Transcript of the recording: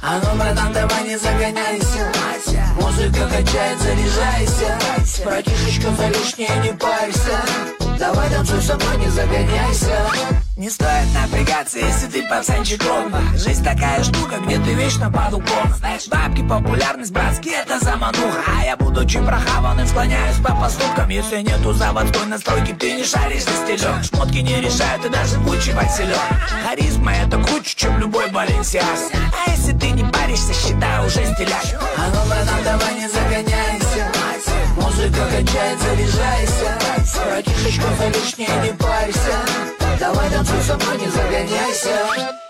А ну, братан, давай не загоняйся. Музыка качает, заряжайся. Братишечка, за лишнее не парься. Давай танцуй со мной, не загоняйся. Не стоит напрягаться, если ты пацанчик ровно. Жизнь такая штука, где ты вечно под уклоном. Знаешь, бабки, популярность, братски, это замануха. А я, будучи прохаванным, склоняюсь по поступкам. Если нету заводской настройки, ты не шаришь за стилем. Шмотки не решают, и даже Гуччи силен. Харизма это круче, чем любой Баленсиаг. А если ты не паришься, считай уже стиляк. А ну, братан, давай не загоняйся. Музыка качает, заряжайся. Братишечка, за лишнее не парься. Давай танцуй со мной, не загоняйся.